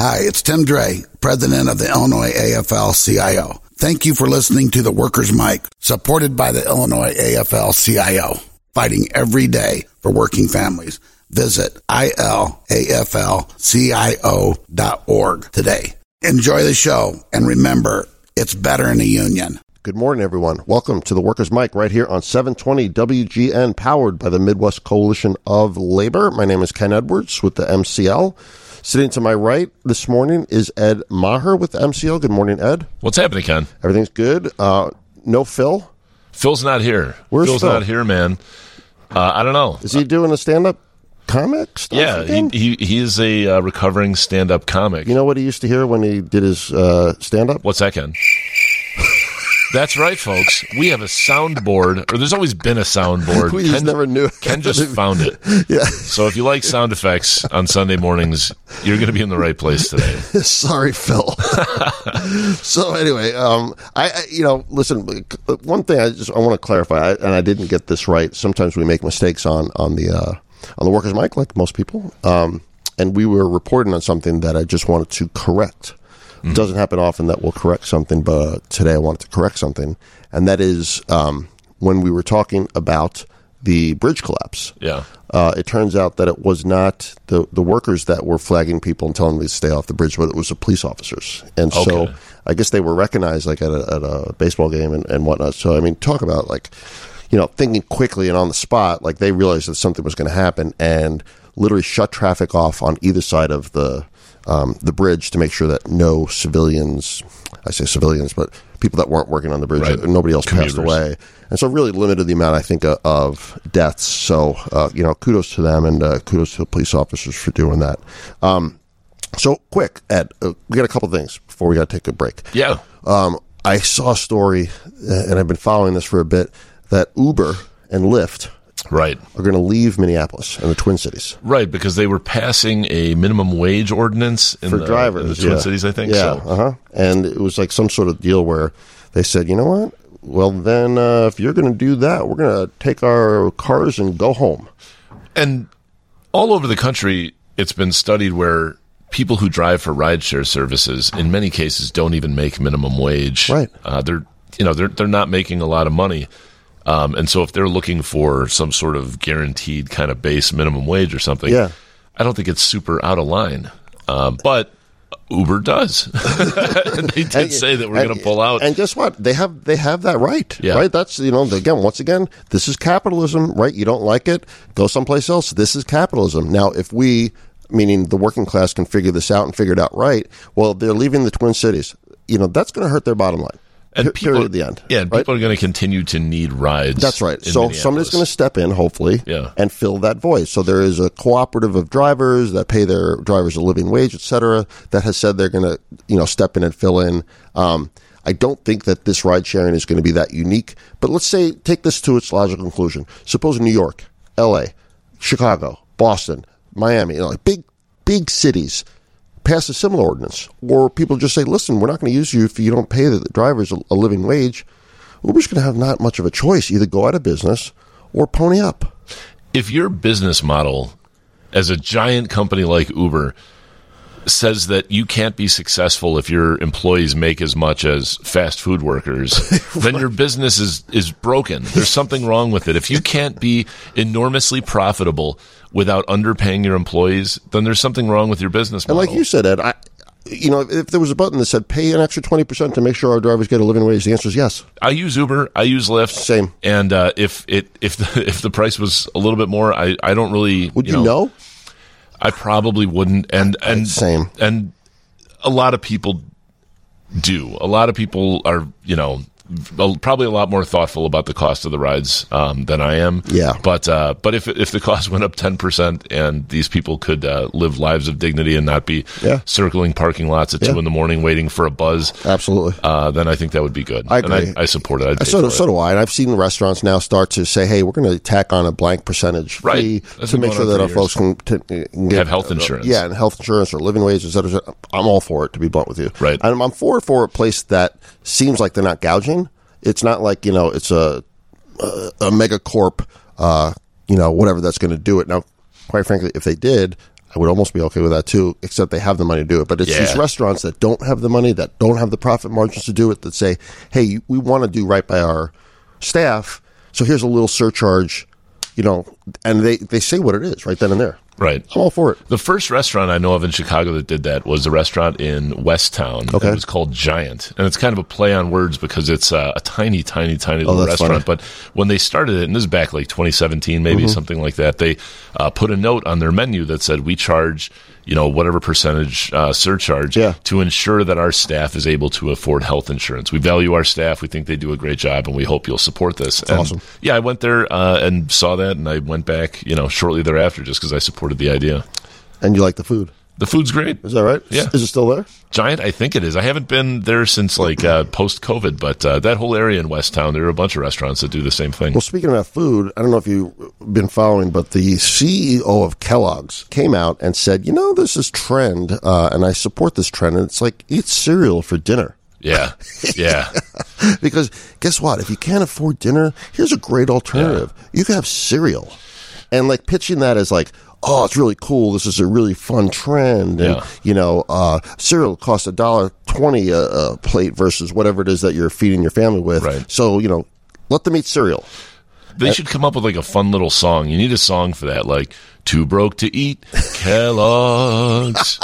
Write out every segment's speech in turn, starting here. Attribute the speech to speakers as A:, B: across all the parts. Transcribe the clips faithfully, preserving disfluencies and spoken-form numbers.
A: Hi, it's Tim Dre, president of the Illinois A F L C I O. Thank you for listening to the Workers' Mic, supported by the Illinois A F L C I O, fighting every day for working families. Visit I L A F L C I O dot org today. Enjoy the show, and remember, it's better in a union.
B: Good morning, everyone. Welcome to the Workers' Mic right here on seven twenty W G N, powered by the Midwest Coalition of Labor. My name is Ken Edwards with the M C L. Sitting to my right this morning is Ed Maher with the M C L. Good morning, Ed.
C: What's happening, Ken?
B: Everything's good. Uh, no Phil?
C: Phil's not here.
B: Where's
C: Phil's
B: Phil?
C: not here, man. Uh, I don't know.
B: Is he doing a stand-up comic stuff
C: Yeah,
B: again?
C: he, he he is a uh, recovering stand-up comic.
B: You know what he used to hear when he did his uh, stand-up?
C: What's that, Ken? That's right, folks. We have a soundboard, or there's always been a soundboard.
B: We just
C: Ken,
B: never knew.
C: Ken just found it.
B: Yeah.
C: So if you like sound effects on Sunday mornings, you're going to be in the right place today.
B: Sorry, Phil. So anyway, um, I, I, you know, listen. One thing I just I want to clarify, I, and I didn't get this right. Sometimes we make mistakes on on the uh, on the Workers' Mic, like most people. Um, and we were reporting on something that I just wanted to correct. It doesn't happen often that we'll correct something, but today I wanted to correct something, and that is um, when we were talking about the bridge collapse.
C: Yeah.
B: Uh, it turns out that it was not the, the workers that were flagging people and telling them to stay off the bridge, but it was the police officers. And so
C: Okay.
B: I guess they were recognized like at a, at a baseball game and, and whatnot. So, I mean, talk about like, you know, thinking quickly and on the spot, like they realized that something was going to happen and literally shut traffic off on either side of the Um, the bridge to make sure that no civilians, I say civilians, but people that weren't working on the bridge,
C: Right.
B: nobody else
C: Commuters.
B: passed away. And so really limited the amount, I think, uh, of deaths. So, uh, you know, kudos to them and uh, kudos to the police officers for doing that. Um, so quick, Ed, uh, we got a couple things before we got to take a break.
C: Yeah.
B: Um, I saw a story, uh, and I've been following this for a bit, that Uber and Lyft
C: Right.
B: are going to leave Minneapolis and the Twin Cities.
C: Right, because they were passing a minimum wage ordinance in
B: For
C: the,
B: drivers,
C: in the Twin
B: yeah.
C: Cities, I think.
B: Yeah,
C: So.
B: uh-huh. And it was like some sort of deal where they said, you know what? Well, then uh, if you're going to do that, we're going to take our cars and go home.
C: And all over the country, it's been studied where people who drive for rideshare services, in many cases, don't even make minimum wage.
B: Right.
C: Uh, they're, you know, they're they're not making a lot of money. Um, and so if they're looking for some sort of guaranteed kind of base minimum wage or something,
B: Yeah.
C: I don't think it's super out of line. Um, but Uber does. And they did
B: And-
C: say that we're
B: and-
C: going to pull out.
B: And guess what? They have they have that right.
C: Yeah.
B: Right? That's, you know, again, once again, this is capitalism, right? You don't like it, go someplace else. This is capitalism. Now, if we, meaning the working class, can figure this out and figure it out right, well, they're leaving the Twin Cities. You know, that's going to hurt their bottom line.
C: And
B: Per-
C: people,
B: period at the end.
C: Yeah, and
B: right?
C: people are going to continue to need rides.
B: That's right.
C: in
B: So somebody's
C: Minneapolis.
B: going to step in, hopefully,
C: Yeah.
B: and fill that void. So there is a cooperative of drivers that pay their drivers a living wage, et cetera, that has said they're going to, you know, step in and fill in. Um, I don't think that this ride sharing is going to be that unique. But let's say, take this to its logical conclusion. Suppose New York, L A, Chicago, Boston, Miami, you know, like big, big cities pass a similar ordinance, or people just say, listen, we're not going to use you if you don't pay the drivers a, a living wage. Uber's going to have not much of a choice, either go out of business or pony up.
C: If your business model as a giant company like Uber says that you can't be successful if your employees make as much as fast food workers, then your business is, is broken. There's something wrong with it. If you can't be enormously profitable without underpaying your employees, then there's something wrong with your business
B: And
C: model.
B: like you said, Ed, I, you know, if there was a button that said pay an extra twenty percent to make sure our drivers get a living wage, the answer is yes.
C: I use Uber. I use Lyft.
B: Same.
C: And uh, if it if the, if the price was a little bit more, I, I don't really.
B: Would you,
C: know,
B: know?
C: I probably wouldn't. And and
B: Same.
C: And a lot of people do. A lot of people are, you know, probably a lot more thoughtful about the cost of the rides um, than I am.
B: Yeah.
C: But uh, but if if the cost went up ten percent and these people could uh, live lives of dignity and not be
B: Yeah.
C: circling parking lots at
B: Yeah.
C: two in the morning waiting for a buzz,
B: Absolutely.
C: uh, then I think that would be good.
B: I agree.
C: And I, I support it. I'd pay
B: So,
C: for
B: so
C: it.
B: do I. And I've seen restaurants now start to say, hey, we're going to tack on a blank percentage
C: Right.
B: fee
C: That's
B: to
C: been
B: make
C: going
B: sure
C: on
B: that
C: for
B: our folks can, t- can get
C: Have health insurance.
B: Yeah, and health insurance or living wage, et cetera, et cetera. I'm all for it, to be blunt with you.
C: Right.
B: And I'm for for a place that seems like they're not gouging. It's not like, you know, it's a a, a mega corp, uh, you know, whatever that's going to do it. Now, quite frankly, if they did, I would almost be okay with that too, except they have the money to do it. But it's
C: Yeah.
B: these restaurants that don't have the money, that don't have the profit margins to do it, that say, hey, we want to do right by our staff, so here's a little surcharge, you know, and they, they say what it is right then and there.
C: Right.
B: I'm all for it.
C: The first restaurant I know of in Chicago that did that was a restaurant in Westtown.
B: Okay.
C: It was called Giant. And it's kind of a play on words because it's uh, a tiny, tiny, tiny
B: Oh,
C: little
B: that's
C: restaurant.
B: funny.
C: But when they started it, and this is back like twenty seventeen, maybe
B: Mm-hmm.
C: something like that, they uh, put a note on their menu that said, we charge, you know, whatever percentage uh, surcharge
B: Yeah.
C: to ensure that our staff is able to afford health insurance. We value our staff. We think they do a great job, and we hope you'll support this.
B: That's
C: and
B: awesome.
C: Yeah, I went there uh, and saw that, and I went back, you know, shortly thereafter just because I supported the idea.
B: And you like the food.
C: The food's great.
B: Is that right?
C: Yeah.
B: Is it still there?
C: Giant, I think it is. I haven't been there since like uh, post-COVID, but uh, that whole area in Westtown, there are a bunch of restaurants that do the same thing.
B: Well, speaking about food, I don't know if you've been following, but the C E O of Kellogg's came out and said, you know, there's this trend, uh, and I support this trend, and it's like, eat cereal for dinner.
C: Yeah, yeah.
B: Because guess what? If you can't afford dinner, here's a great alternative. You can have cereal. And like pitching that as like, oh, it's really cool. This is a really fun trend. And,
C: Yeah.
B: you know, uh, cereal costs a dollar twenty a, a plate versus whatever it is that you're feeding your family with.
C: Right.
B: So, you know, let them eat cereal.
C: They should come up with like a fun little song. You need a song for that, like "Too Broke to Eat Kellogg's."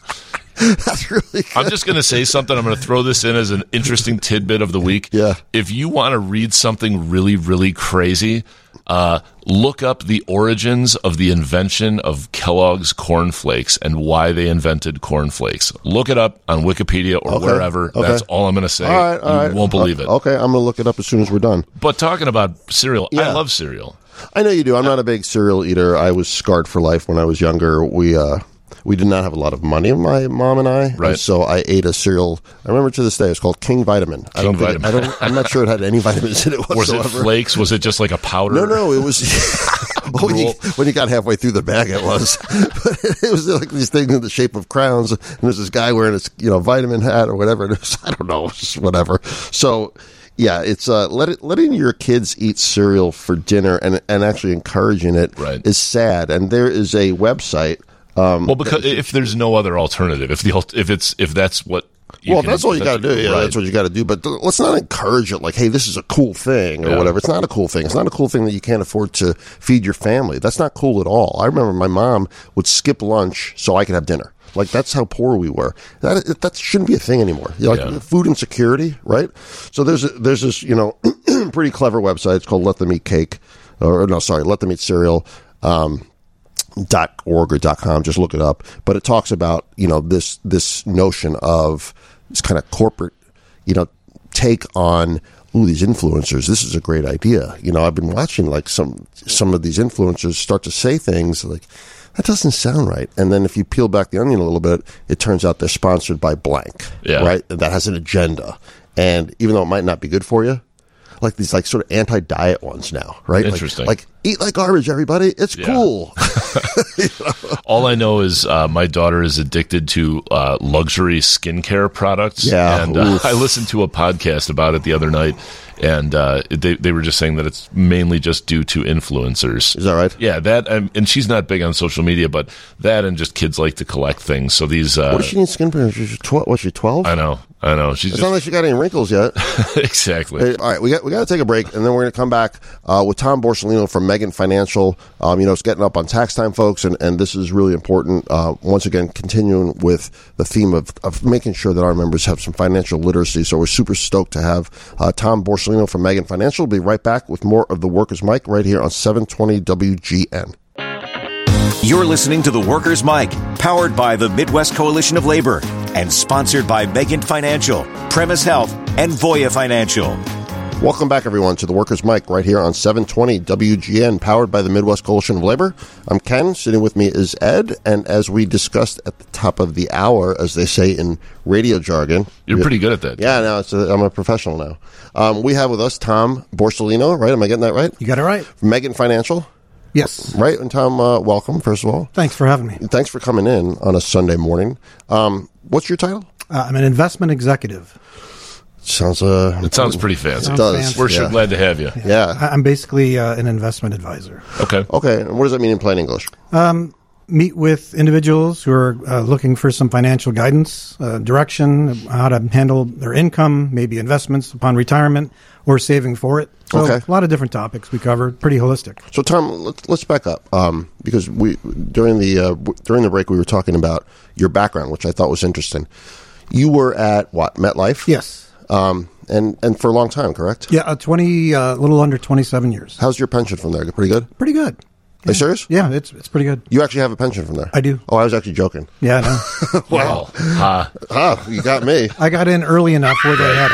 B: That's really good.
C: I'm just going to say something. I'm going to throw this in as an interesting tidbit of the week.
B: Yeah.
C: If you want to read something really, really crazy, uh, look up the origins of the invention of Kellogg's Corn Flakes and why they invented Corn Flakes. Look it up on Wikipedia or
B: Okay.
C: wherever.
B: Okay.
C: That's all I'm going to say.
B: All right, all
C: you
B: right.
C: won't believe it.
B: Okay, I'm going to look it up as soon as we're done.
C: But talking about cereal, I
B: Yeah.
C: love cereal.
B: I know you do. I'm not a big cereal eater. I was scarred for life when I was younger. We uh, we did not have a lot of money, my mom and I.
C: Right.
B: And so I ate a cereal. I remember to this day. It's called King Vitamin. I don't
C: King
B: think. I don't. I'm not sure it had any vitamins in it
C: Was
B: whatsoever.
C: it flakes? Was it just like a powder?
B: No, no, it was when, you, when you got halfway through the bag, it was. But it was like these things in the shape of crowns, and there's this guy wearing his, you know, vitamin hat or whatever. And it was, I don't know, it was just whatever. So, yeah, it's uh, let it, letting your kids eat cereal for dinner and and actually encouraging it
C: Right.
B: is sad. And there is a website. Um,
C: Well, because if there's no other alternative, if the alt- if it's if that's what you
B: well,
C: can-
B: that's all you got to do. Yeah,
C: right.
B: that's what you got to do. But th- let's not encourage it like, hey, this is a cool thing or
C: Yeah.
B: whatever. It's not a cool thing. It's not a cool thing that you can't afford to feed your family. That's not cool at all. I remember my mom would skip lunch so I could have dinner. Like, that's how poor we were. That that shouldn't be a thing anymore. You know, like
C: Yeah.
B: food insecurity, right? So there's a, there's this, you know, pretty clever website. It's called Let Them Eat Cake, or no, sorry, Let Them Eat Cereal. Um, dot org or dot com, just look it up. But it talks about, you know, this this notion of this kind of corporate, you know, take on, ooh, these influencers. This is a great idea. You know, I've been watching like some some of these influencers start to say things like, that doesn't sound right. And then if you peel back the onion a little bit, it turns out they're sponsored by blank.
C: Yeah.
B: Right? And that has an agenda. And even though it might not be good for you, like these like sort of anti-diet ones now, right? Like-
C: Interesting.
B: Like, eat like garbage, everybody. It's
C: Yeah.
B: cool.
C: All I know is uh, my daughter is addicted to uh, luxury skincare products.
B: Yeah,
C: and uh,
B: oof.
C: I listened to a podcast about it the other night, and uh, they they were just saying that it's mainly just due to influencers.
B: Is that right?
C: Yeah, that um, and she's not big on social media, but that and just kids like to collect things. So these, uh,
B: What does she need skin care? She's twelve. What's she twelve?
C: I know, I know, she's
B: It's not
C: just
B: like she got any wrinkles yet.
C: exactly.
B: Hey, all right, we got we got to take a break, and then we're going to come back uh, with Tom Borsellino from Megan Financial. Um, you know, it's getting up on tax time, folks, and, and this is really important. Uh, once again, continuing with the theme of, of making sure that our members have some financial literacy. So we're super stoked to have uh, Tom Borsellino from Megan Financial. We'll be right back with more of the Workers' Mic right here on seven twenty W G N.
D: You're listening to The Workers' Mic, powered by the Midwest Coalition of Labor and sponsored by Megan Financial, Premise Health, and Voya Financial.
B: Welcome back, everyone, to the Workers' Mic right here on seven twenty W G N, powered by the Midwest Coalition of Labor. I'm Ken. Sitting with me is Ed. And as we discussed at the top of the hour, as they say in radio jargon.
C: You're pretty good at that.
B: Yeah, no, it's a, I'm a professional now. Um, we have with us Tom Borsellino, right? Am I getting that right?
E: You got it right.
B: From Megan Financial,
E: Yes.
B: right? And Tom, uh, welcome, first of all.
E: Thanks for having me.
B: Thanks for coming in on a Sunday morning. Um, what's your title?
E: Uh, I'm an investment executive.
B: Sounds uh,
C: It sounds pretty fancy.
B: It does.
E: fancy.
C: We're sure
B: Yeah.
C: glad to have you.
B: Yeah.
E: I- I'm basically uh, an investment advisor.
C: Okay.
B: Okay. And what does that mean in plain English?
E: meet with individuals who are uh, looking for some financial guidance, uh, direction, how to handle their income, maybe investments upon retirement or saving for it. So
B: Okay.
E: a lot of different topics we cover, pretty holistic.
B: So, Tom, let's, let's back up um, because we during the uh, w- during the break we were talking about your background, which I thought was interesting. You were at what, MetLife?
E: Yes.
B: Um, and and for a long time, correct?
E: Yeah, uh, twenty, a uh, little under twenty-seven years.
B: How's your pension from there? Pretty good?
E: Pretty good.
B: Are you serious?
E: Yeah, it's it's pretty good.
B: You actually have a pension from there?
E: I do.
B: Oh, I was actually joking.
E: Yeah, I know.
C: Wow. Ha.
B: Ah, you got me.
E: I got in early enough where they had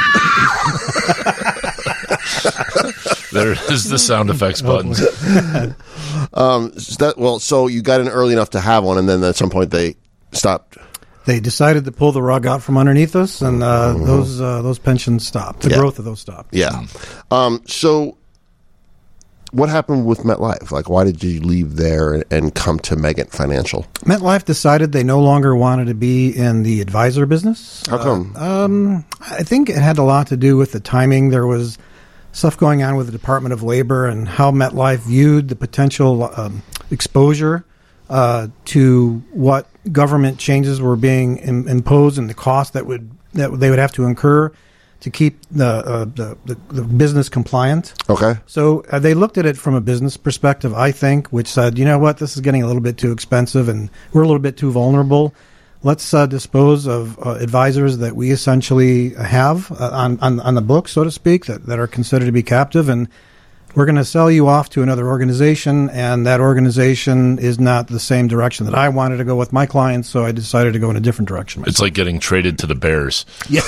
E: it.
C: There is the sound effects button.
B: Um, is that, well, so you got in early enough to have one, and then at some point they stopped.
E: They decided to pull the rug out from underneath us, and uh, those uh, those pensions stopped. The
B: Yeah.
E: growth of those stopped.
B: Yeah. Um, so what happened with MetLife? Like, why did you leave there and, and come to Megant Financial?
E: MetLife decided they no longer wanted to be in the advisor business.
B: How come?
E: Uh, um, I think it had a lot to do with the timing. There was stuff going on with the Department of Labor and how MetLife viewed the potential um, exposure uh, to what government changes were being im- imposed and the cost that would that they would have to incur to keep the uh, the, the, the business compliant.
B: Okay.
E: So uh, they looked at it from a business perspective, I think, which said, you know what, this is getting a little bit too expensive and we're a little bit too vulnerable. Let's uh, dispose of uh, advisors that we essentially have uh, on, on on the books, so to speak, that, that are considered to be captive, and we're going to sell you off to another organization, and that organization is not the same direction that I wanted to go with my clients, so I decided to go in a different direction.
C: It's like getting traded to the Bears.
E: Yeah.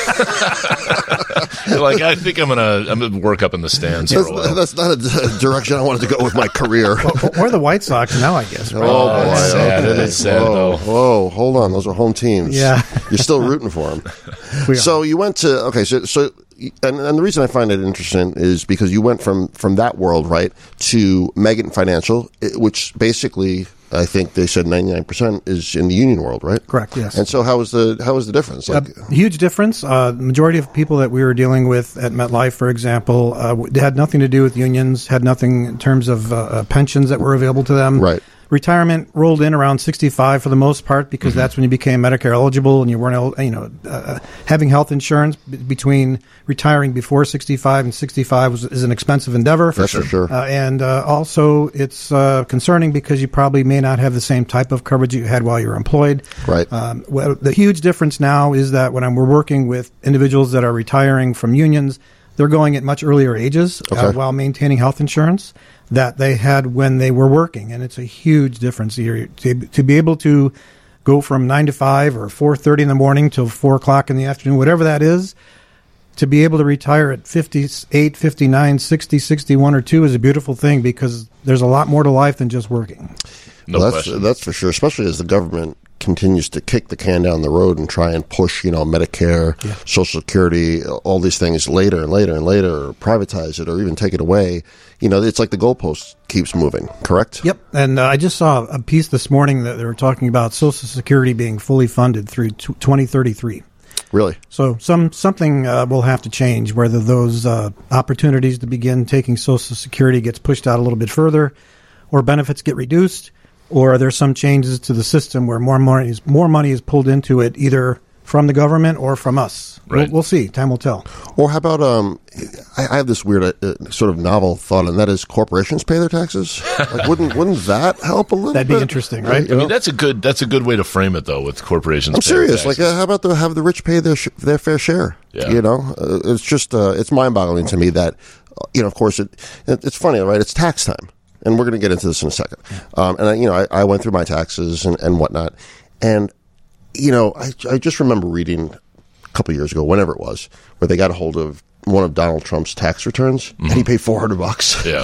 C: You're like, I think I'm gonna I'm gonna work up in the stands for
B: That's,
C: a while.
B: that's not a d- direction I wanted to go with my career.
E: or, or the White Sox now, I guess. Right?
B: Oh, boy.
C: it's sad.
B: Okay.
C: It is sad,
B: whoa,
C: though.
B: Whoa, hold on. Those are home teams.
E: Yeah.
B: You're still rooting for them.
E: We are.
B: So you went to, okay, so, so and, and the reason I find it interesting is because you went from, from that world, right, to Megant Financial, i- which basically, I think they said ninety-nine percent is in the union world, right?
E: Correct, yes.
B: And so how was the, how was the difference? Like,
E: A huge difference. Uh, the majority of people that we were dealing with at MetLife, for example, uh, w- had nothing to do with unions, had nothing in terms of uh, uh, pensions that were available to them.
B: Right.
E: Retirement rolled in around sixty-five for the most part because that's when you became Medicare eligible and you weren't, el- you know, uh, having health insurance b- between retiring before sixty-five and sixty-five was, is an expensive endeavor.
B: For sure. sure.
E: Uh, and uh, also, it's uh, concerning because you probably may not have the same type of coverage you had while you were employed.
B: Right.
E: Um, well, the huge difference now is that when I'm, we're working with individuals that are retiring from unions, they're going at much earlier ages uh,
B: Okay.
E: while maintaining health insurance that they had when they were working. And it's a huge difference here. To, to be able to go from nine to five or four thirty in the morning till four o'clock in the afternoon, whatever that is, to be able to retire at fifty-eight, fifty-nine, sixty, sixty-one, or two is a beautiful thing because there's a lot more to life than just working.
C: No
B: Well, that's,
C: question.
B: that's for sure, especially as the government continues to kick the can down the road and try and push, you know, Medicare,
E: Yeah.
B: Social Security, all these things later and later and later, or privatize it or even take it away. You know, it's like the goalpost keeps moving, correct?
E: Yep. And uh, I just saw a piece this morning that they were talking about Social Security being fully funded through t- twenty thirty-three.
B: Really?
E: So some something uh, will have to change, whether those uh, opportunities to begin taking Social Security gets pushed out a little bit further, or benefits get reduced, or there's some changes to the system where more money is, more money is pulled into it, either from the government or from us.
C: Right.
E: We'll, we'll see. Time will tell.
B: Or how about, um, I, I have this weird uh, sort of novel thought, and that is corporations pay their taxes. Like, wouldn't wouldn't that help a little
E: That'd
B: bit?
E: be interesting, right?
B: You
C: I
B: know?
C: mean, that's a good that's a good way to frame it, though, with corporations.
B: I'm
C: paying
B: serious. Like,
C: taxes.
B: uh, how about the have the rich pay their sh- their fair share?
C: Yeah.
B: You know, uh, it's just uh, it's mind boggling to me that, uh, you know, of course it, it it's funny, right? It's tax time, and we're going to get into this in a second. Um, and I, you know, I, I went through my taxes and, and whatnot, and you know, I I just remember reading a couple of years ago, whenever it was, where they got a hold of one of Donald Trump's tax returns, and he paid four hundred bucks.
C: Yeah.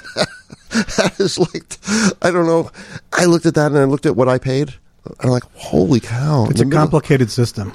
B: That is like, I don't know. I looked at that and I looked at what I paid. And I'm like, holy cow!
E: It's
B: The
E: a
B: middle-
E: complicated system.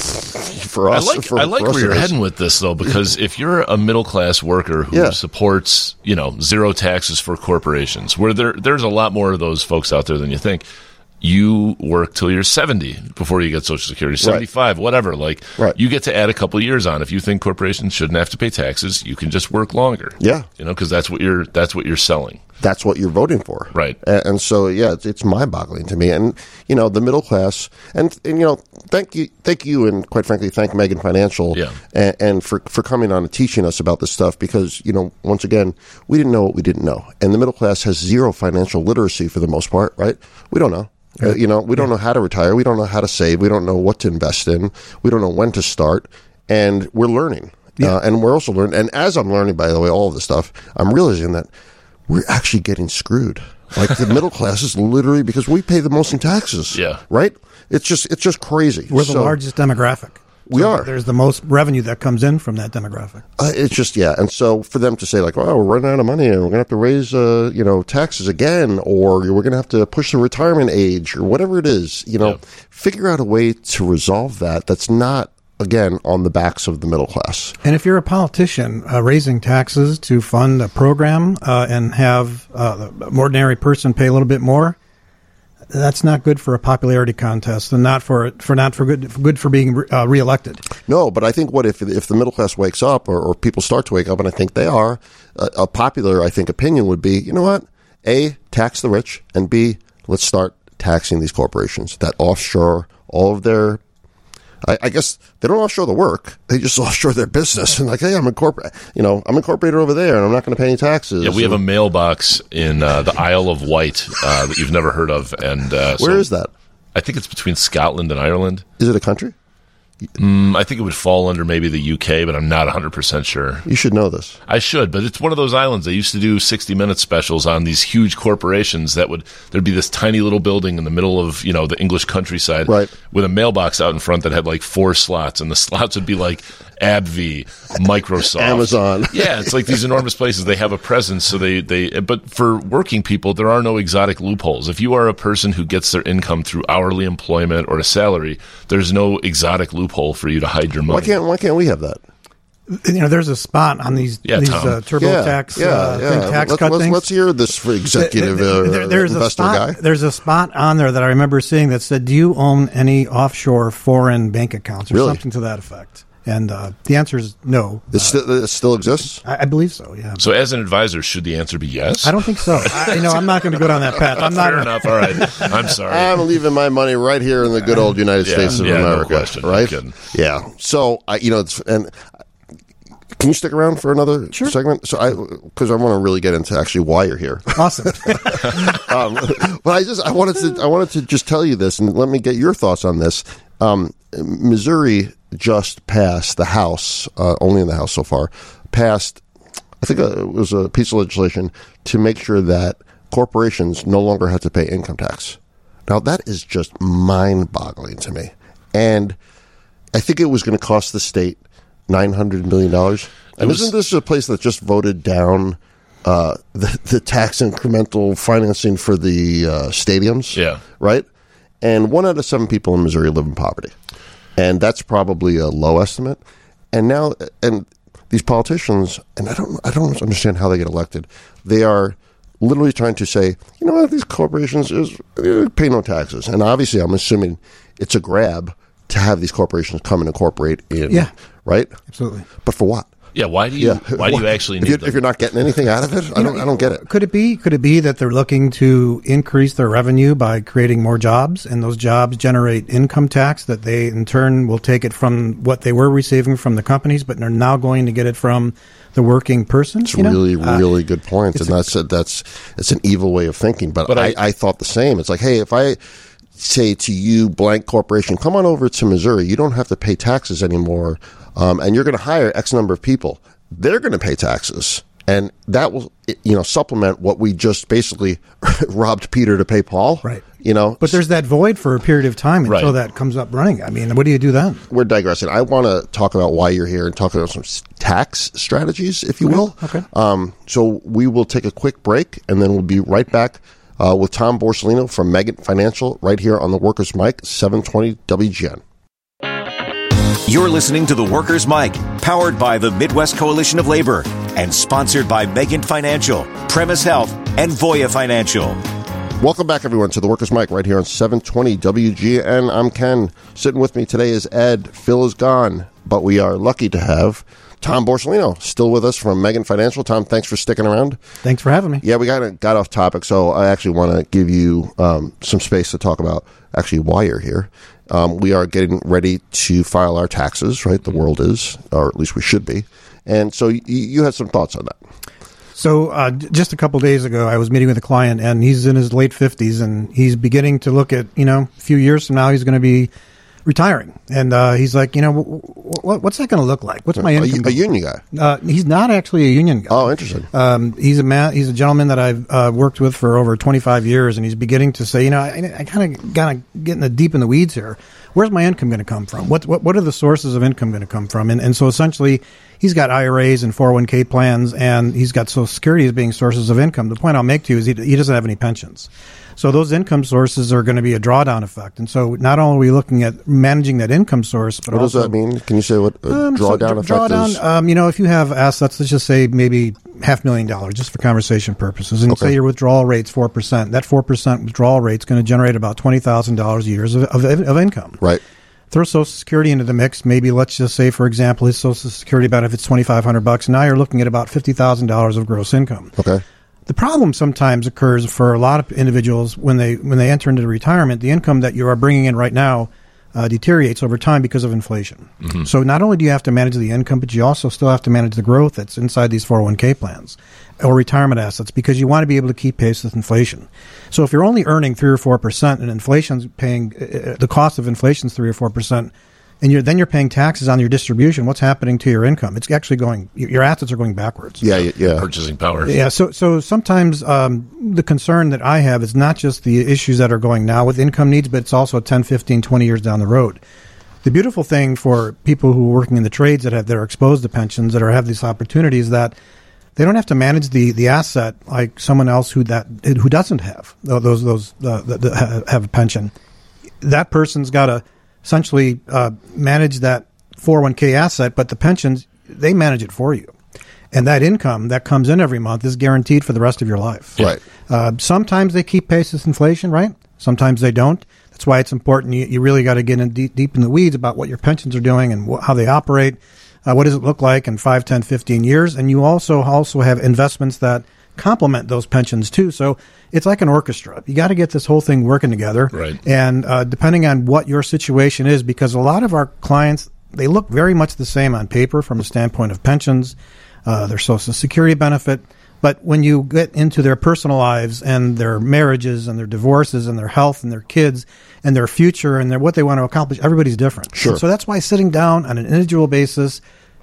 B: for
C: I
B: us.
C: like
B: for,
C: I like
B: for us
C: where
B: it
C: you're
B: is.
C: heading with this, though, because if you're a middle class worker who
B: Yeah.
C: supports, you know, zero taxes for corporations, where there there's a lot more of those folks out there than you think. you work till you're seventy before you get Social Security, seventy-five, right. whatever. Like,
B: right.
C: you get to add a couple of years on. If you think corporations shouldn't have to pay taxes, you can just work longer.
B: Yeah,
C: you know, because that's what you're that's what you're selling.
B: That's what you're voting for,
C: right?
B: And, and so, yeah, it's, it's mind-boggling to me. And you know, the middle class, and and you know, thank you, thank you, and quite frankly, thank Megan Financial,
C: yeah.
B: and, and for for coming on and teaching us about this stuff, because you know, once again, we didn't know what we didn't know, and the middle class has zero financial literacy for the most part, right? We don't know. Uh, you know, we don't know how to retire. We don't know how to save. We don't know what to invest in. We don't know when to start. And we're learning. Yeah. Uh, and we're also learning. And as I'm learning, by the way, all of this stuff, I'm realizing that we're actually getting screwed. Like the middle class is literally, because we pay the most in taxes.
C: Yeah.
B: Right? It's just, it's just crazy.
E: We're the
B: so,
E: largest demographic.
B: We
E: so
B: are.
E: There's the most revenue that comes in from that demographic.
B: Uh, it's just, yeah. And so for them to say like, oh, we're running out of money and we're going to have to raise, uh, you know, taxes again, or we're going to have to push the retirement age or whatever it is, you know,
C: yeah.
B: figure out a way to resolve that. That's not, again, on the backs of the middle class.
E: And if you're a politician uh, raising taxes to fund a program uh, and have uh, an ordinary person pay a little bit more, that's not good for a popularity contest, and not for for not for good for good for being uh, reelected.
B: No, but I think what if if the middle class wakes up, or, or people start to wake up, and I think they are, a, a popular I think opinion would be, you know what? A, tax the rich, and B, let's start taxing these corporations that offshore all of their. I, I guess they don't offshore the work; they just offshore their business. And like, hey, I'm incorporated. You know, I'm incorporated over there, and I'm not going to pay any taxes.
C: Yeah, we have a mailbox in uh, the Isle of Wight uh, that you've never heard of, and uh,
B: where
C: so
B: is that?
C: I think it's between Scotland and Ireland.
B: Is it a country?
C: Mm, I think it would fall under maybe the U K, but I'm not one hundred percent sure.
B: You should know this.
C: I should, but it's one of those islands. They used to do sixty minute specials on these huge corporations that would, there'd be this tiny little building in the middle of, you know, the English countryside,
B: right,
C: with a mailbox out in front that had like four slots, and the slots would be like AbbVie, Microsoft,
B: Amazon.
C: Yeah, it's like these enormous places. They have a presence, so they, they, but for working people, there are no exotic loopholes. If you are a person who gets their income through hourly employment or a salary, there's no exotic loophole for you to hide your money.
B: Why can't, why can't we have that?
E: You know, there's a spot on these
C: yeah,
E: these uh, TurboTax
B: yeah,
E: uh,
B: yeah.
E: thing, tax
B: let's,
E: cut
B: let's,
E: things.
B: Let's hear this for executive uh,
E: there, there's
B: investor
E: a spot,
B: guy.
E: There's a spot on there that I remember seeing that said, "Do you own any offshore foreign bank accounts?" or
B: really?
E: something to that effect. And uh, the answer is no.
B: It, st- it still exists?
E: I, I believe so, yeah.
C: So as an advisor, should the answer be yes?
E: I don't think so. I, you know, I'm not going to go down that path. I'm not.
C: Fair enough. All right. I'm sorry.
B: I'm leaving my money right here in the good old United
C: yeah,
B: States of
C: yeah,
B: America.
C: No question.
B: Right?
C: No
B: yeah. So, I, you know, it's, and can you stick around for another
E: sure.
B: segment? So I, because I want to really get into actually why you're here.
E: Awesome.
B: um, but I just, I wanted to, I wanted to just tell you this, and let me get your thoughts on this. Um, Missouri just passed the House, uh, only in the House so far, passed, I think uh, it was a piece of legislation to make sure that corporations no longer have to pay income tax. Now, that is just mind-boggling to me. And I think it was going to cost the state nine hundred million dollars. And was, isn't this a place that just voted down uh, the, the tax incremental financing for the uh, stadiums?
C: Yeah.
B: Right? And one out of seven people in Missouri live in poverty. And that's probably a low estimate. And now, and these politicians, and I don't, I don't understand how they get elected. They are literally trying to say, you know what, these corporations is uh, pay no taxes. And obviously, I'm assuming it's a grab to have these corporations come and incorporate in.
E: Yeah,
B: right.
E: Absolutely.
B: But for what?
C: Yeah, why do you?
B: Yeah.
C: Why do you actually
B: if
C: need
B: you're,
C: them?
B: if you're not getting anything out of it? I don't. I don't get it.
E: Could it be? Could it be that they're looking to increase their revenue by creating more jobs, and those jobs generate income tax that they in turn will take it from what they were receiving from the companies, but they're now going to get it from the working person?
B: It's
E: you know?
B: really,
E: uh,
B: really good point, and that's a, that's it's an evil way of thinking. But,
C: But
B: I,
C: I-
B: I thought the same. It's like, hey, if I say to you, blank corporation, come on over to Missouri, you don't have to pay taxes anymore, um, and you're going to hire X number of people. They're going to pay taxes, and that will, you know, supplement what we just basically robbed Peter to pay Paul.
E: Right.
B: You know,
E: But there's that void for a period of time until
C: Right.
E: that comes up running. I mean, what do you do then?
B: we're digressing. I want to talk about why you're here and talk about some s- tax strategies, if you will.
E: Okay.
B: Um, so we will take a quick break, and then we'll be right back uh, with Tom Borsellino from Megan Financial right here on the Workers' Mic, seven twenty W G N.
D: You're listening to The Workers' Mic, powered by the Midwest Coalition of Labor and sponsored by Megan Financial, Premise Health, and Voya Financial.
B: Welcome back, everyone, to the Workers' Mic right here on seven twenty W G N. I'm Ken. Sitting with me today is Ed. Phil is gone, but we are lucky to have Tom Borsellino still with us from Megan Financial. Tom, thanks for sticking around.
E: Thanks for having me.
B: Yeah, we got got off topic, so I actually want to give you um, some space to talk about actually why you're here. Um, we are getting ready to file our taxes, right? The world is, or at least we should be. And so you, you had some thoughts on that.
E: So uh, just a couple days ago, I was meeting with a client, and he's in his late fifties, and he's beginning to look at, you know, a few years from now, he's going to be retiring. And uh, he's like, you know, w- w- what's that going to look like? What's my income?
B: A, a union guy?
E: Uh, he's not actually a union guy.
B: Oh, interesting.
E: Um, he's a man. He's a gentleman that I've uh, worked with for over twenty-five years, and he's beginning to say, you know, I, I kind of kind of getting the deep in the weeds here. Where's my income going to come from? What what what are the sources of income going to come from? And and so essentially, he's got I R As and four oh one k plans, and he's got Social Security as being sources of income. The point I'll make to you is he, he doesn't have any pensions. So those income sources are going to be a drawdown effect. And so not only are we looking at managing that income source, but
B: what
E: also...
B: What does that mean? Can you say what a
E: um,
B: drawdown
E: so
B: effect
E: drawdown,
B: is?
E: Um, you know, if you have assets, let's just say maybe half million dollars, just for conversation purposes, and
B: Okay.
E: say your withdrawal rate's four percent, that four percent withdrawal rate's going to generate about twenty thousand dollars a year of, of, of income.
B: Right.
E: Throw Social Security into the mix. Maybe let's just say, for example, his Social Security benefit's twenty-five hundred bucks. Now you're looking at about fifty thousand dollars of gross income.
B: Okay.
E: The problem sometimes occurs for a lot of individuals when they when they enter into retirement. The income that you are bringing in right now uh, deteriorates over time because of inflation. Mm-hmm. So not only do you have to manage the income, but you also still have to manage the growth that's inside these four oh one k plans or retirement assets, because you want to be able to keep pace with inflation. So if you're only earning three or four percent and inflation's paying uh, the cost of inflation's three or four percent, and you're then you're paying taxes on your distribution, what's happening to your income? It's actually going, your assets are going backwards.
B: Yeah, yeah, yeah.
C: Purchasing power.
E: Yeah, so so sometimes um, the concern that I have is not just the issues that are going now with income needs, but it's also ten, fifteen, twenty years down the road. The beautiful thing for people who are working in the trades that have that are exposed to pensions, that are have these opportunities, that they don't have to manage the, the asset like someone else who that who doesn't have those those uh, that, that have a pension. That person's got to essentially uh, manage that four oh one k asset, but the pensions, they manage it for you. And that income that comes in every month is guaranteed for the rest of your life.
B: Right.
E: Uh, sometimes they keep pace with inflation, right? Sometimes they don't. That's why it's important. You, you really got to get in deep, deep in the weeds about what your pensions are doing and wh- how they operate. Uh, what does it look like in five, ten, fifteen years? And you also also have investments that complement those pensions too. So it's like an orchestra. You got to get this whole thing working together.
C: Right.
E: And uh, depending on what your situation is, because a lot of our clients, they look very much the same on paper from a standpoint of pensions, uh, their Social Security benefit. But when you get into their personal lives and their marriages and their divorces and their health and their kids and their future and their, what they want to accomplish, everybody's different.
B: Sure.
E: And so that's why sitting down on an individual basis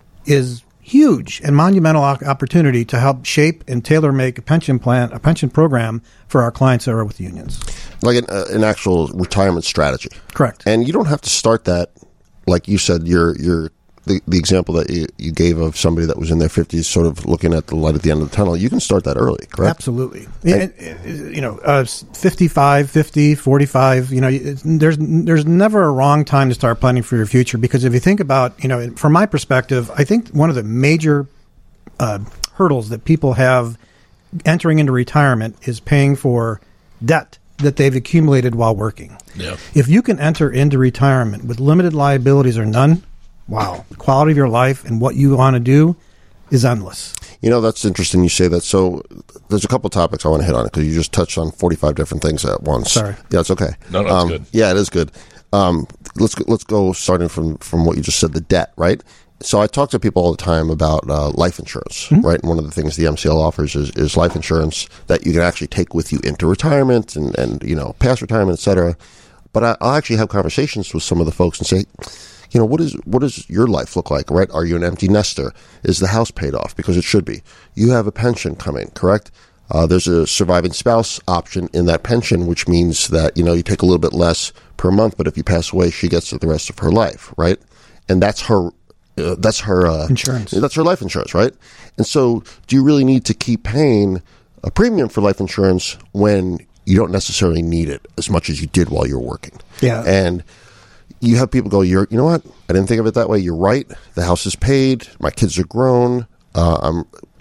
E: is huge and monumental opportunity to help shape and tailor make a pension plan, a pension program for our clients that are with unions.
B: Like an, uh, an actual retirement strategy.
E: Correct.
B: And you don't have to start that, like you said, you're, you're, the, the example that you, you gave of somebody that was in their fifties sort of looking at the light at the end of the tunnel, you can start that early, correct?
E: Absolutely. And, you know, uh, fifty-five, fifty, forty-five, you know, there's there's never a wrong time to start planning for your future, because if you think about, you know, from my perspective, I think one of the major uh, hurdles that people have entering into retirement is paying for debt that they've accumulated while working.
C: Yeah.
E: If you can enter into retirement with limited liabilities or none, wow, the quality of your life and what you want to do is endless.
B: You know, that's interesting you say that. So there's a couple topics I want to hit on it, because you just touched on forty-five different things at once.
E: Sorry.
B: Yeah, it's okay.
C: No, no, it's
B: um,
C: good.
B: Yeah, it is good. Um, let's go, let's go starting from, from what you just said, the debt, right? So I talk to people all the time about uh, life insurance, mm-hmm. right? And one of the things the M C L offers is, is life insurance that you can actually take with you into retirement and, and you know, past retirement, et cetera. But I, I'll actually have conversations with some of the folks and say, you know, what is what does your life look like, right? Are you an empty nester? Is the house paid off? Because it should be. You have a pension coming, correct? Uh, there's a surviving spouse option in that pension, which means that, you know, you take a little bit less per month, but if you pass away, she gets the rest of her life, right? And that's her, uh, that's her uh,
E: insurance.
B: That's her life insurance, right? And so, do you really need to keep paying a premium for life insurance when you don't necessarily need it as much as you did while you were working?
E: Yeah.
B: And you have people go, You're, you know what? I didn't think of it that way. You're right. The house is paid. My kids are grown. Uh, I'm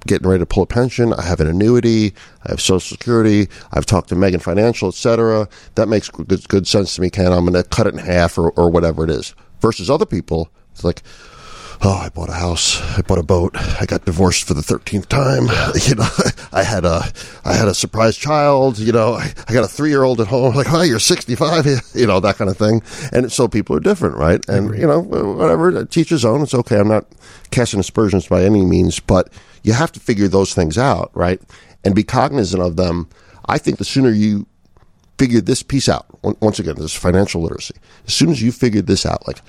B: getting ready to pull a pension. I have an annuity. I have Social Security. I've talked to Megan Financial, et cetera. That makes good, good sense to me, Ken. I'm going to cut it in half or, or whatever it is. Versus other people, it's like, oh, I bought a house. I bought a boat. I got divorced for the thirteenth time. You know, I had a, I had a surprise child. You know, I, I got a three-year-old at home. Like, oh, you're sixty-five. You know, that kind of thing. And so people are different, right? And you know, whatever. Teach his own. It's okay. I'm not casting aspersions by any means, but you have to figure those things out, right? And be cognizant of them. I think the sooner you figure this piece out, once again, this is financial literacy. As soon as you figure this out, like,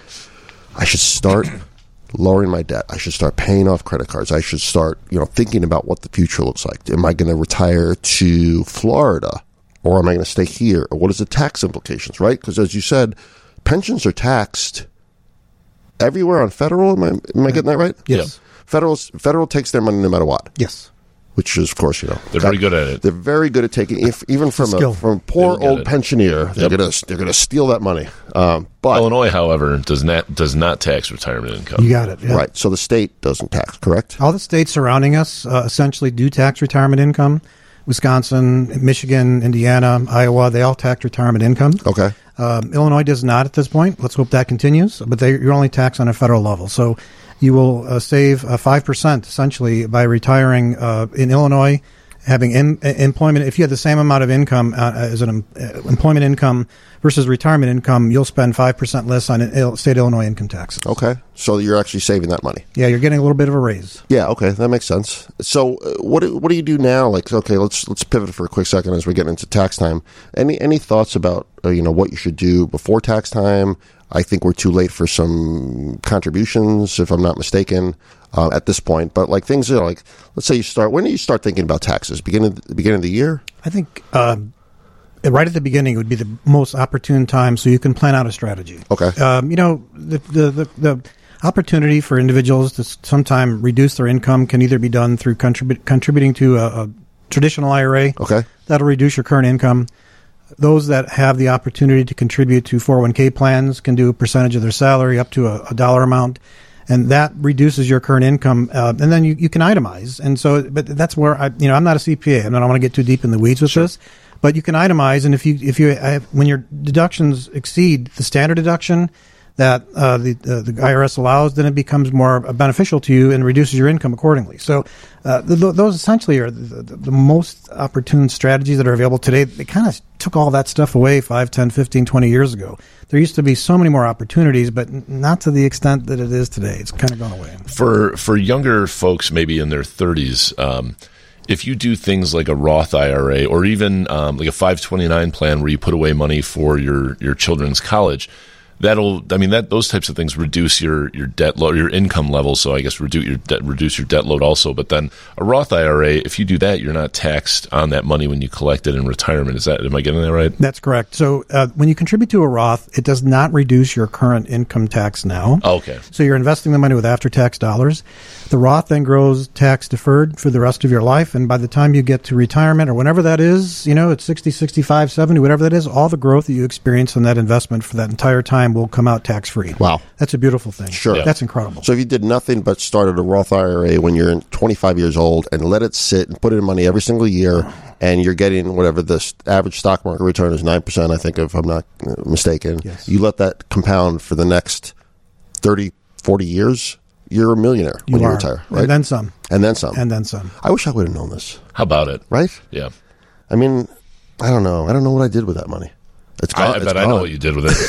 B: I should start lowering my debt. I should start paying off credit cards. I should start, you know, thinking about what the future looks like. Am I going to retire to Florida, or am I going to stay here? Or what is the tax implications, right? Because as you said, pensions are taxed everywhere on federal. Am I, am I getting that right?
E: Yes.
B: Federal, federal takes their money no matter what.
E: Yes.
B: Which is, of course, you know,
C: they're very good at it.
B: They're very good at taking, if, even from a, from a poor old it. pensioner, they're yep. gonna they're gonna steal that money. Um, but
C: Illinois, however, does not does not tax retirement income.
E: You got it, yeah.
B: Right. So the state doesn't tax, correct?
E: All the states surrounding us uh, essentially do tax retirement income. Wisconsin, Michigan, Indiana, Iowa, they all tax retirement income.
B: Okay.
E: Um, Illinois does not at this point. Let's hope that continues. But they, you're only taxed on a federal level. So you will uh, save uh, five percent essentially by retiring uh, in Illinois, having in, uh, employment. If you had the same amount of income uh, as an um, uh, employment income versus retirement income, you'll spend five percent less on il- state Illinois income taxes.
B: Okay. So you're actually saving that money.
E: Yeah, you're getting a little bit of a raise.
B: Yeah, okay. That makes sense. So uh, what do, what do you do now? Like, okay, let's let's pivot for a quick second as we get into tax time. Any any thoughts about, uh, you know, what you should do before tax time? I think we're too late for some contributions, if I'm not mistaken, uh, at this point. But like things, you know, like let's say you start. When do you start thinking about taxes? Beginning the beginning of the year?
E: I think uh, right at the beginning would be the most opportune time, so you can plan out a strategy.
B: Okay.
E: Um, you know, the, the the the opportunity for individuals to sometime reduce their income can either be done through contrib- contributing to a, a traditional I R A.
B: Okay.
E: That'll reduce your current income. Those that have the opportunity to contribute to four oh one k plans can do a percentage of their salary up to a, a dollar amount, and that reduces your current income. Uh, and then you, you can itemize. And so, but that's where I, you know, I'm not a C P A, and I don't want to get too deep in the weeds with sure. this. But you can itemize, and if you if you have, when your deductions exceed the standard deduction that uh, the uh, the I R S allows, then it becomes more beneficial to you and reduces your income accordingly. So uh, th- those essentially are the, the, the most opportune strategies that are available today. They kind of took all that stuff away five, ten, fifteen, twenty years ago. There used to be so many more opportunities, but n- not to the extent that it is today. It's kind of gone away.
C: For for younger folks, maybe in their thirties, um, if you do things like a Roth I R A or even um, like a five twenty-nine plan where you put away money for your, your children's college, that'll, I mean, that those types of things reduce your, your debt load, your income level. So I guess reduce your debt, reduce your debt load also. But then a Roth I R A, if you do that, you're not taxed on that money when you collect it in retirement. Is that, am I getting that right?
E: That's correct. So uh, when you contribute to a Roth, it does not reduce your current income tax now.
C: Oh, okay.
E: So you're investing the money with after-tax dollars. The Roth then grows tax deferred for the rest of your life. And by the time you get to retirement or whenever that is, you know, at sixty, sixty-five, seventy, whatever that is, all the growth that you experience in that investment for that entire time will come out tax-free.
B: Wow.
E: That's a beautiful thing.
B: Sure.
E: Yeah. That's incredible.
B: So if you did nothing but started a Roth I R A when you're twenty-five years old and let it sit and put in money every single year, and you're getting whatever the average stock market return is nine percent, I think, if I'm not mistaken,
E: yes.
B: You let that compound for the next thirty, forty years, you're a millionaire
E: you
B: when
E: are.
B: you retire, right?
E: And then some.
B: And then some.
E: And then some.
B: I wish I would have known this.
C: How about it?
B: Right?
C: Yeah.
B: I mean, I don't know. I don't know what I did with that money. It's gone.
C: I, I
B: it's
C: bet
B: gone.
C: I know what you did with it.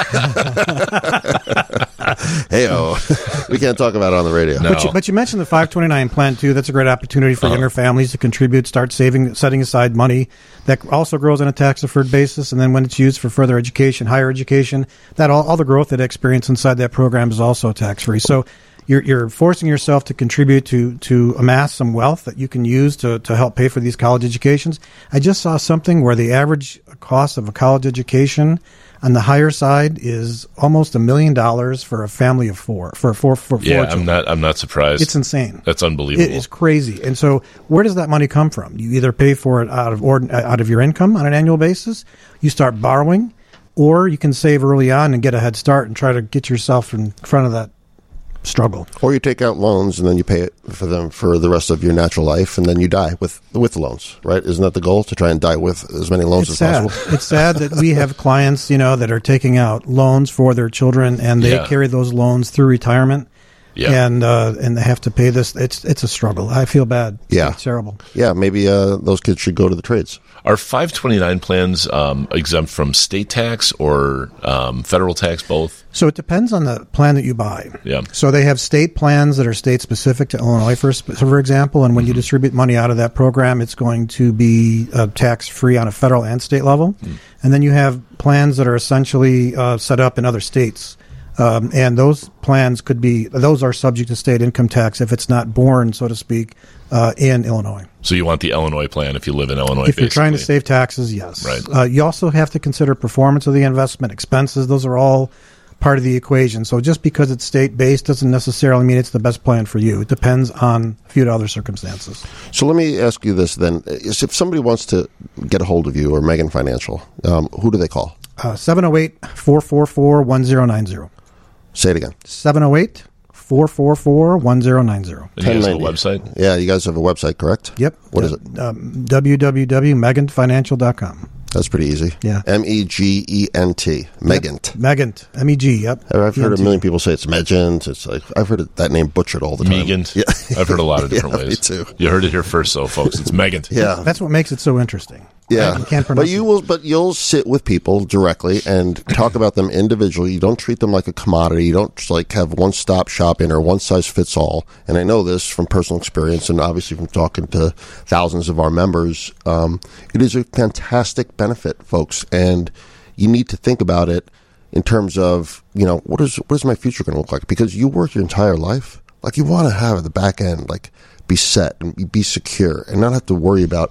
B: Hey-oh. We can't talk about it on the radio.
C: No.
E: But, you, but you mentioned the five twenty-nine plan, too. That's a great opportunity for uh-huh. younger families to contribute, start saving, setting aside money. That also grows on a tax-deferred basis. And then when it's used for further education, higher education, that all, all the growth that experience inside that program is also tax-free. So you're, you're forcing yourself to contribute to, to amass some wealth that you can use to, to help pay for these college educations. I just saw something where the average cost of a college education on the higher side is almost a million dollars for a family of four. For four, for four
C: yeah,
E: children.
C: I'm not. I'm not surprised.
E: It's insane.
C: That's unbelievable.
E: It is crazy. And so, where does that money come from? You either pay for it out of ord- out of your income on an annual basis, you start borrowing, or you can save early on and get a head start and try to get yourself in front of that struggle.
B: Or you take out loans and then you pay it for them for the rest of your natural life, and then you die with with the loans, right? Isn't that the goal, to try and die with as many loans
E: It's
B: as
E: sad.
B: possible?
E: It's sad that we have clients, you know, that are taking out loans for their children, and they
C: Yeah.
E: carry those loans through retirement.
C: Yeah.
E: And uh, and they have to pay this. It's it's a struggle. I feel bad.
B: Yeah.
E: It's terrible.
B: Yeah, maybe uh, those kids should go to the trades.
C: Are five twenty-nine plans um, exempt from state tax or um, federal tax, both?
E: So it depends on the plan that you buy.
C: Yeah.
E: So they have state plans that are state specific to Illinois, for for example. And when you distribute money out of that program, it's going to be uh, tax free on a federal and state level. Mm. And then you have plans that are essentially uh, set up in other states. Um, and those plans could be, those are subject to state income tax if it's not born, so to speak, uh, in Illinois.
C: So you want the Illinois plan if you live in Illinois,
E: If you're trying to
C: basically.
E: save taxes, yes.
C: Right.
E: Uh, you also have to consider performance of the investment, expenses. Those are all part of the equation. So just because it's state-based doesn't necessarily mean it's the best plan for you. It depends on a few other circumstances.
B: So let me ask you this then. Is if somebody wants to get a hold of you or Megan Financial, um, who do they call?
E: Uh, seven oh eight, four four four, one oh nine oh.
B: Say it again.
E: seven oh eight, four four four, one oh nine oh.
C: And you guys have a website?
B: Yeah, you guys have a website, correct?
E: Yep.
B: What
E: uh,
B: is it?
E: Um, w w w dot megant financial dot com.
B: That's pretty easy.
E: Yeah.
B: M E G E N T. Megant.
E: Megant. M E G, yep.
B: I've heard
E: E N
B: a
E: T.
B: million people say it's Megant. It's like, I've heard it, that name butchered all the time.
C: Megant.
B: Yeah.
C: I've heard a lot of different
B: Yeah, me
C: ways.
B: too.
C: You heard it here first, though, folks. It's Megant.
B: Yeah.
E: That's what makes it so interesting.
B: Yeah,
E: Right? You can't
B: but
E: pronounce
B: you
E: it.
B: will. But you'll sit with people directly and talk about them individually. You don't treat them like a commodity. You don't just like have one stop shopping or one size fits all. And I know this from personal experience, and obviously from talking to thousands of our members. Um, it is a fantastic benefit, folks, and you need to think about it in terms of, you know, what is what is my future going to look like? Because you work your entire life, like you want to have at the back end, like be set and be secure, and not have to worry about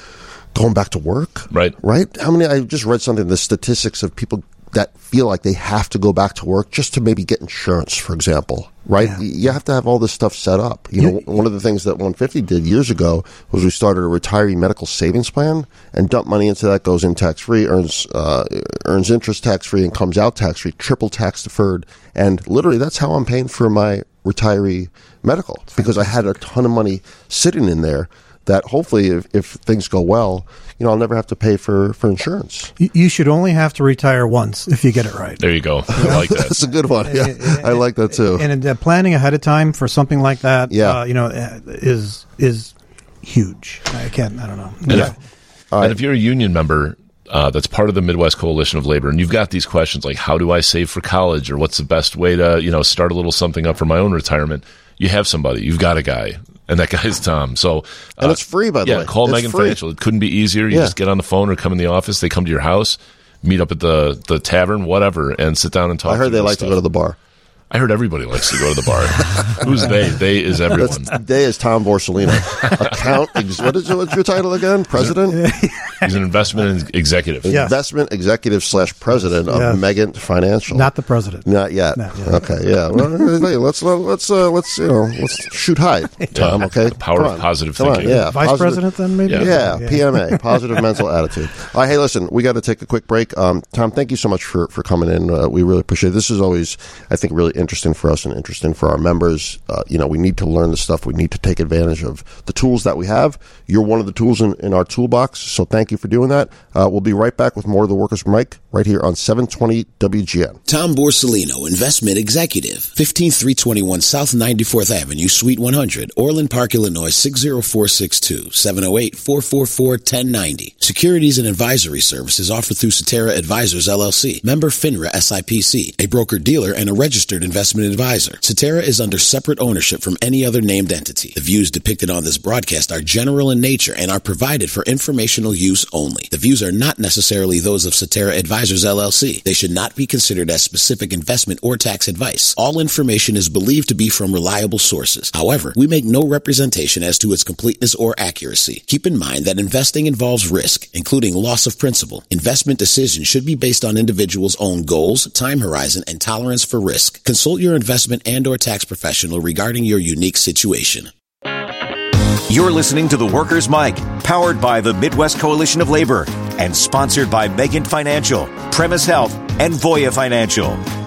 B: going back to work.
C: Right.
B: Right? How many, I just read something, the statistics of people that feel like they have to go back to work just to maybe get insurance, for example. Right?
E: Yeah.
B: You have to have all this stuff set up. You know, one of the things that one fifty did years ago was we started a retiree medical savings plan and dump money into that, goes in tax free, earns, uh, earns interest tax free and comes out tax free, triple tax deferred. And literally that's how I'm paying for my retiree medical, because I had a ton of money sitting in there that hopefully if, if things go well, you know, I'll never have to pay for, for insurance.
E: You- You should only have to retire once if you get it right.
C: There you go. I like that.
B: That's a good one. Yeah, I like that too.
E: And uh, planning ahead of time for something like that,
B: Yeah.
E: uh, you know, uh, is is huge. I can't. I don't know.
C: And,
E: Yeah.
C: if, and if you're a union member uh, that's part of the Midwest Coalition of Labor, and you've got these questions like, how do I save for college, or what's the best way to, you know, start a little something up for my own retirement? You have somebody. You've got a guy. And that guy's Tom. So, uh,
B: And it's free, by the
C: yeah,
B: way.
C: call
B: It's
C: Megan
B: free.
C: Financial. It couldn't be easier. You
B: Yeah.
C: just get on the phone or come in the office. They come to your house, meet up at the, the tavern, whatever, and sit down and talk.
B: I heard
C: to
B: they
C: you
B: like
C: stuff.
B: to go to the bar.
C: I heard everybody likes to go to the bar. Who's they? They is everyone.
B: Today is Tom Borsellino. Account, ex- what is your, what's your title again? President?
C: He's an investment executive.
E: Yeah.
B: Investment executive slash president of
E: Yeah.
B: Megant Financial.
E: Not the president.
B: Not yet.
E: Not yet.
B: Okay, yeah. Well, hey, let's let's uh, let's you know let's shoot high, Tom. Okay,
C: The power
B: Come
C: of
B: on.
C: positive
B: Come on,
C: thinking.
B: yeah,
E: Vice
B: positive-
E: president, then maybe.
C: Yeah.
B: Yeah, P M A, positive mental attitude. All right, hey, listen, we got to take a quick break. Um, Tom, thank you so much for, for coming in. Uh, we really appreciate it. This is always, I think, really interesting for us and interesting for our members. Uh, you know, we need to learn the stuff. We need to take advantage of the tools that we have. You're one of the tools in, in our toolbox, so thank you for doing that. Uh, we'll be right back with more of the Workers' Mic right here on seven twenty W G N.
F: Tom Borsellino, Investment Executive, fifteen three twenty-one South ninety-fourth Avenue, Suite one hundred, Orland Park, Illinois, six oh four six two, seven oh eight, four four four, one oh nine oh. Securities and advisory services offered through Cetera Advisors, L L C, member FINRA S I P C, a broker-dealer and a registered investment advisor. Cetera is under separate ownership from any other named entity. The views depicted on this broadcast are general in nature and are provided for informational use only. The views are not necessarily those of Cetera Advisors, L L C. They should not be considered as specific investment or tax advice. All information is believed to be from reliable sources. However, we make no representation as to its completeness or accuracy. Keep in mind that investing involves risk, including loss of principal. Investment decisions should be based on individuals' own goals, time horizon, and tolerance for risk. Consult your investment and or tax professional regarding your unique situation.
D: You're listening to The Workers' Mic, powered by the Midwest Coalition of Labor and sponsored by Megant Financial, Premise Health, and Voya Financial.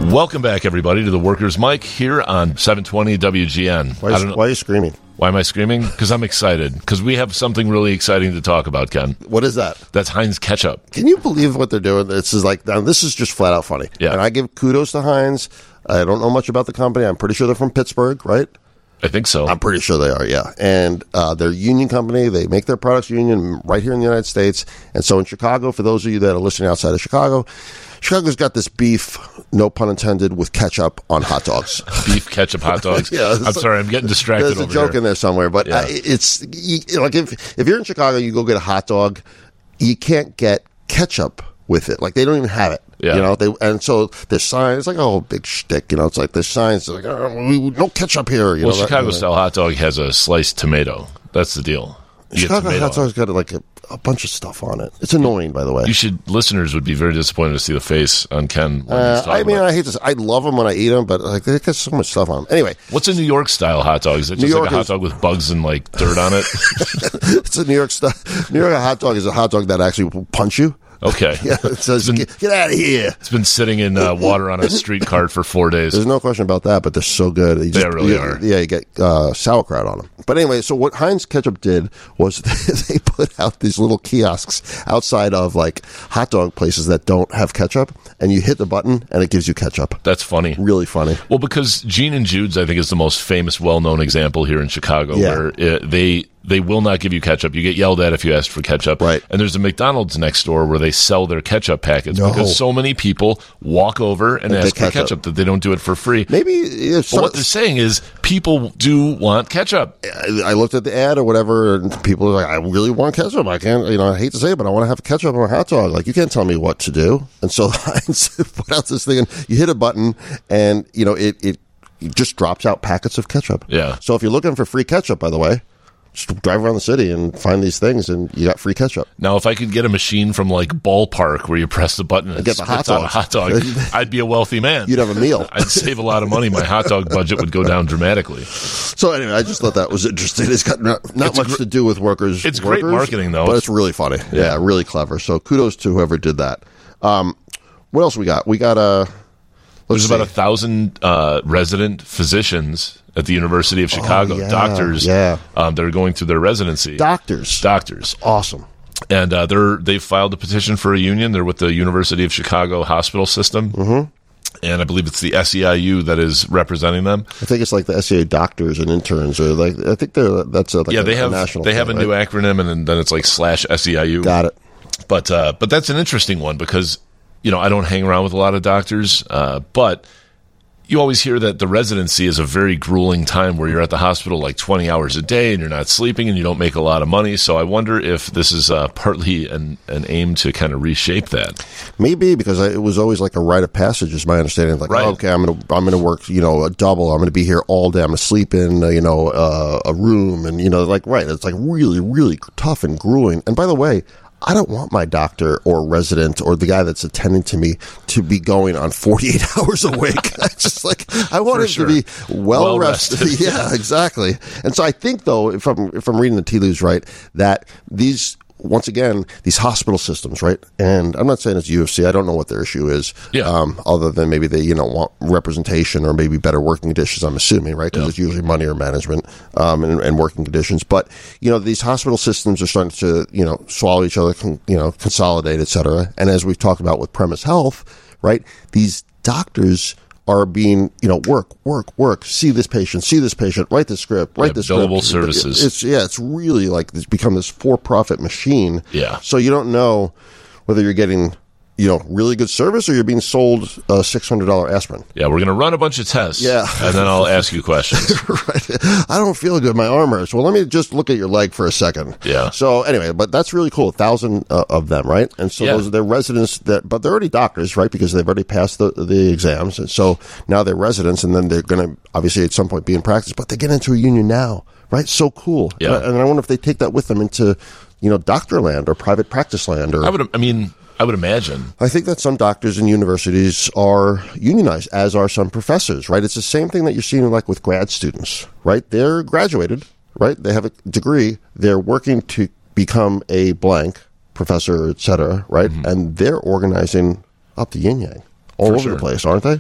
C: Welcome back, everybody, to the Workers' Mic here on seven twenty W G N.
B: Why,
C: I
B: is,
C: don't know,
B: why are you screaming?
C: why am I screaming? Because I'm excited. Because we have something really exciting to talk about, Ken.
B: What is that?
C: That's Heinz Ketchup.
B: Can you believe what they're doing? This is like, now this is just flat out funny.
C: Yeah.
B: And I give kudos to Heinz. I don't know much about the company. I'm pretty sure they're from Pittsburgh, right?
C: I think so.
B: I'm pretty sure they are, yeah. And uh, they're a union company. They make their products union right here in the United States. And so in Chicago, for those of you that are listening outside of Chicago, Chicago's got this beef, no pun intended, with ketchup on hot dogs.
C: Beef ketchup hot dogs.
B: Yeah,
C: I'm sorry, I'm getting distracted
B: There's a
C: over
B: joke
C: here.
B: in there somewhere, but
C: Yeah.
B: uh, it's you, like if if you're in Chicago, you go get a hot dog, you can't get ketchup with it. Like they don't even have it.
C: Yeah.
B: You know, they and so there's signs. It's like a whole big shtick. You know, it's like there's signs like oh, we, no ketchup here. You
C: Well,
B: know, that-
C: Chicago style hot dog has a sliced tomato. That's the deal. You get
B: Chicago
C: tomato
B: hot
C: on it.
B: dog's got like a, a bunch of stuff on it. It's annoying, by the way.
C: You should. Listeners would be very disappointed to see the face on Ken. When
B: Uh,
C: he's talking
B: I mean,
C: about-
B: I hate to. Say, I love them when I eat them, but like they got so much stuff on them. Anyway,
C: What's a New York style hot dog? Is it
B: New
C: just like
B: York
C: a hot
B: is-
C: dog with bugs and like dirt on it?
B: it's a New York stuff. New York hot dog is a hot dog that actually will punch you.
C: Okay.
B: Yeah, it says
C: been-
B: get, get out of here.
C: It's been sitting in uh, water on a street cart for four days.
B: There's no question about that, but they're so good. You
C: They really
B: you-
C: are.
B: Yeah, you get uh, sauerkraut on them. But anyway, so what Heinz Ketchup did was they put out these little kiosks outside of like hot dog places that don't have ketchup, and you hit the button and it gives you ketchup.
C: That's funny.
B: Really funny.
C: Well, because Gene and Jude's, I think, is the most famous, well-known example here in Chicago,
B: Yeah.
C: where it, they they will not give you ketchup. You get yelled at if you ask for ketchup.
B: Right.
C: And there's a McDonald's next door where they sell their ketchup packets
B: No.
C: because so many people walk over and,
B: And
C: ask
B: get
C: for
B: ketchup.
C: ketchup that they don't do it for free.
B: Maybe if
C: But
B: some,
C: what they're saying is people do want ketchup.
B: I I looked at the ad or whatever, and people are like, "I really want ketchup. I can't, you know, I hate to say it, but I want to have ketchup on a hot dog. Like, you can't tell me what to do." And so Heinz put out this thing, and you hit a button, and you know, it it just drops out packets of ketchup.
C: Yeah.
B: So if you're looking for free ketchup, by the way, just drive around the city and find these things, and you got free ketchup.
C: Now, if I could get a machine from like Ballpark where you press the button and it
B: Get the hot
C: spits out a
B: dogs.
C: hot dog, I'd be a wealthy man.
B: You'd have a meal.
C: I'd save a lot of money. My hot dog budget would go down dramatically.
B: So anyway, I just thought that was interesting. It's got not, not
C: It's
B: much
C: gr-
B: to do with workers.
C: It's great
B: workers,
C: marketing, though.
B: but it's really funny. Yeah, really clever. So kudos to whoever did that. Um, what else we got? We got a.
C: There's about a thousand uh, resident physicians at the University of Chicago,
B: Oh, yeah,
C: doctors
B: yeah.
C: Um, that are going through their residency.
B: doctors.
C: Doctors.
B: Awesome.
C: And uh, they're, they've filed a petition for a union. They're with the University of Chicago hospital system. Mm-hmm. And I believe it's the S E I U that is representing them.
B: I think it's like the S E A doctors and interns, or like I think they're that's a, like
C: Yeah,
B: a,
C: they
B: a
C: have
B: national.
C: they have a
B: thing,
C: new
B: right?
C: acronym, and then it's like slash S E I U.
B: Got it.
C: But uh, but that's an interesting one because, you know, I don't hang around with a lot of doctors, uh, but you always hear that the residency is a very grueling time where you're at the hospital like twenty hours a day and you're not sleeping and you don't make a lot of money. So I wonder if this is uh, partly an, an aim to kind of reshape that.
B: Maybe because I, it was always like a rite of passage, is my understanding. Like,
C: Right.
B: oh, okay, I'm gonna I'm gonna work, you know, a double. I'm gonna be here all day. I'm gonna sleep in, uh, you know, uh, a room, and you know, like right. It's like really, really tough and grueling. And by the way, I don't want my doctor or resident or the guy that's attending to me to be going on forty-eight hours a week. I just like, I want
C: For
B: him
C: sure.
B: to be well,
C: Well
B: rested.
C: rested.
B: Yeah, exactly. And so I think though, if I'm, if I'm reading the tea leaves right, that these, once again, these hospital systems, right? And I'm not saying it's U F C. I don't know what their issue is.
C: Yeah.
B: Um, other than maybe they, you know, want representation or maybe better working conditions, I'm assuming, right? Because
C: Yeah.
B: it's usually money or management, um, and, and working conditions. But, you know, these hospital systems are starting to, you know, swallow each other, con, you know, consolidate, et cetera. And as we've talked about with Premise Health, right? These doctors are being, you know, work, work, work, see this patient, see this patient, write the script, write
C: Yeah,
B: the
C: billable
B: script.
C: services.
B: It's, yeah, it's really like it's become this for-profit machine.
C: Yeah.
B: So you don't know whether you're getting, you know, really good service or you're being sold a six hundred dollars aspirin.
C: Yeah, we're going to run a bunch of tests.
B: Yeah.
C: And then I'll ask you questions.
B: Right. I don't feel good. My arm hurts. Well, let me just look at your leg for a second.
C: Yeah.
B: So anyway, but that's really cool. A thousand uh, of them, right? And so
C: Yeah.
B: those are their residents that, but they're already doctors, right? Because they've already passed the, the exams. And so now they're residents, and then they're going to obviously at some point be in practice, but they get into a union now, right? So cool.
C: Yeah.
B: And I, and I wonder if they take that with them into, you know, doctor land or private practice land or.
C: I would, I mean, I would imagine.
B: I think that some doctors and universities are unionized, as are some professors, right? It's the same thing that you're seeing like with grad students, right? They're graduated, right? They have a degree. They're working to become a blank professor, et cetera, right?
C: Mm-hmm.
B: And they're organizing up the yin yang all
C: For
B: over
C: sure.
B: the place, aren't they?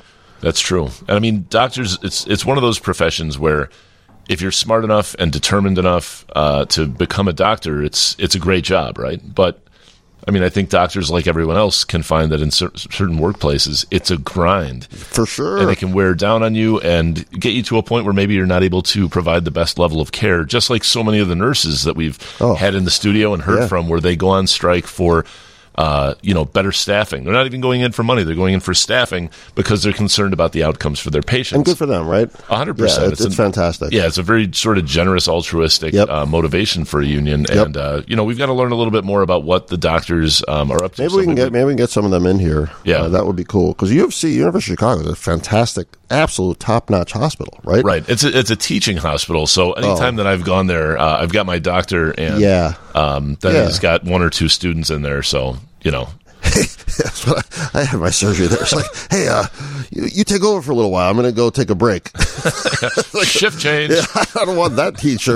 C: That's true. And I mean, doctors, it's it's one of those professions where if you're smart enough and determined enough uh, to become a doctor, it's it's a great job, right? But I mean, I think doctors, like everyone else, can find that in cer- certain workplaces, it's a grind.
B: For sure.
C: And it can wear down on you and get you to a point where maybe you're not able to provide the best level of care, just like so many of the nurses that we've oh. had in the studio and heard
B: yeah.
C: from, where they go on strike for Uh, you know, better staffing. They're not even going in for money. They're going in for staffing because they're concerned about the outcomes for their patients.
B: And good for them, right?
C: A hundred percent.
B: It's, it's
C: an,
B: fantastic.
C: Yeah, it's a very sort of generous, altruistic
B: yep.
C: uh, motivation for a union.
B: Yep.
C: And, uh, you know, we've got to learn a little bit more about what the doctors um, are up to.
B: Maybe we can get maybe we can get some of them in here.
C: Yeah.
B: Uh, that would be cool. Because U of C, University of Chicago, is a fantastic, absolute top-notch hospital, right?
C: Right. It's a, it's a teaching hospital. So anytime
B: oh.
C: that I've gone there, uh, I've got my doctor and
B: yeah.
C: um, then
B: yeah.
C: he's got one or two students in there. So, you know.
B: That's what I, I had my surgery there. It's like, hey, uh, you, you take over for a little while. I'm going to go take a break.
C: Like, shift change.
B: Yeah, I don't want that teacher.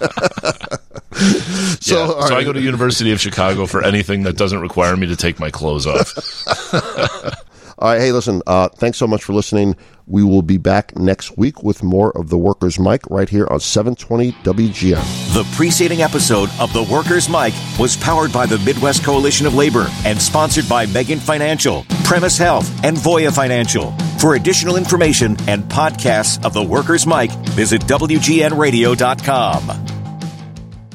B: so,
C: yeah. so
B: right.
C: I go to University of Chicago for anything that doesn't require me to take my clothes off.
B: All right. Hey, listen, uh, thanks so much for listening. We will be back next week with more of The Workers' Mic right here on seven twenty W G N.
D: The preceding episode of The Workers' Mic was powered by the Midwest Coalition of Labor and sponsored by Megan Financial, Premise Health, and Voya Financial. For additional information and podcasts of The Workers' Mic, visit W G N radio dot com.